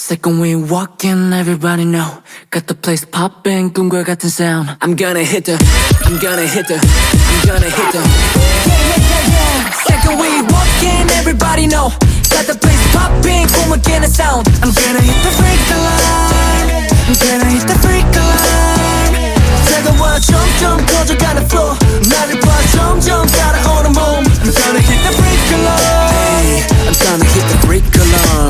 Second we walk in, everybody know. Got the place popping, 꿈과 같은 sound. I'm gonna hit the, I'm gonna hit the, I'm gonna hit the. Second we walk in, everybody know. Got the place popping, 꿈과 같은 sound. I'm gonna hit the freak alarm. I'm gonna hit the freak alarm. 다가와 점점 커져가는 flow. 나를 봐 점점 따라오는 몸. I'm gonna hit the freak alarm. Hey, I'm gonna hit the freak alarm.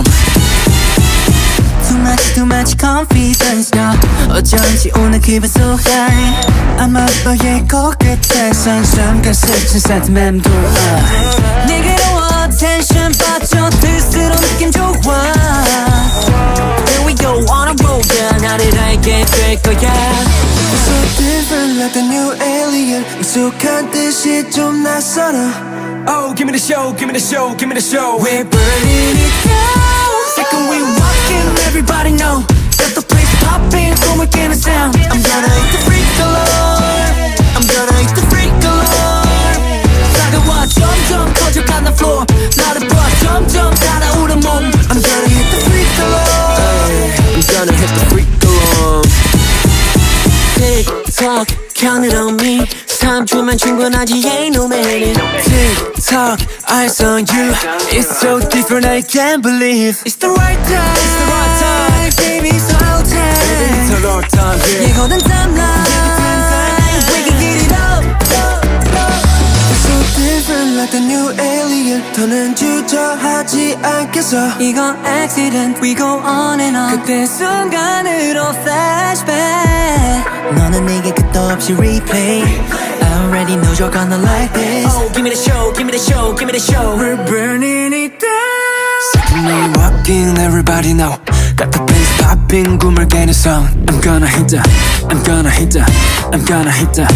Too much confidence now 어쩐지 오늘 기분 so high 아마 너의 코끝에선 선글스친 사트 맴돌아 내게로 attention 빠져들수록 느낌 좋아 Here we go on a roll yeah 나를 알게 될 거야 So different like the new alien 익숙한 뜻이 좀 낯설어 Oh give me the show, give me the show, give me the show. We're burning it down Second we walk in, everybody know. Got the place popping, 꿈을 깨는 sound. I'm gonna hit the freak alarm. I'm gonna hit the freak alarm. 다가와 점점 커져가는 floor. 나를 봐 점점 따라오는 몸. I'm gonna hit the freak alarm. I'm gonna hit the freak alarm. Tick tock, count it on me 3초만 충분하지 ain't no minute Tick tock, eyes on you It's so different I can't believe It's the right time It's the right time Baby it's our time Baby it's our time yeah. 예고된 timeline We can get it up It's so different like the new alien 더는 주저하지 않겠어 이건 accident We go on and on 그때 순간으로 flashback 너는 내게 끝도 없이 replay I already know you're gonna like this Oh, give me the show, give me the show, give me the show. We're burning it down Second we walk in, everybody know. Got the place popping, 꿈을 깨는 sound. I'm gonna hit the, I'm gonna hit the, I'm gonna hit the.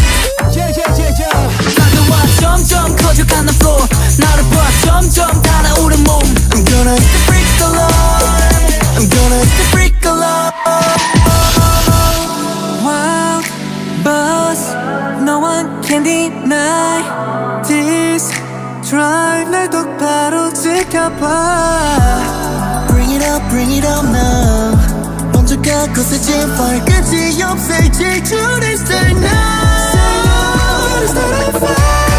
다가와 점점 커져가는 floor. 나를 봐 점점 따라오는 몸. I'm gonna hit the freak alarm. I'm gonna hit the freak alarm. Wild buzz No one can deny this Drive 날 똑바로 지켜봐 Bring it up now 먼저가 거세진 fire 끝이 없애 제일 주는 stay now Start on fire